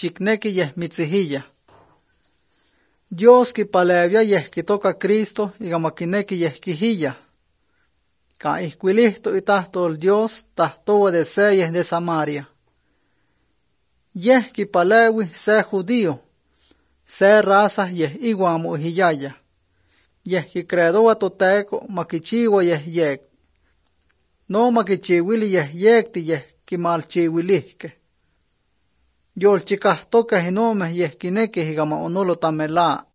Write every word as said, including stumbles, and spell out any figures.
xicnequi yeh mitzihiya. Dios quipalevia yeh quitoca Cristo iga maquinequi yeh quihiya. Ca ihcuilihto itahtol Dios tahtoa de se yeh de Samaria. Yeh quipalewi se judío, se raza yeh igua moihiyaya. Yeh quicredoa toteco maquichiua yeh yec. No maquichiuili yeh yecti yeh quimalchiuilihque. Yolchicahtoque inomeh yeh quinequi iga ma onolo tamelaa.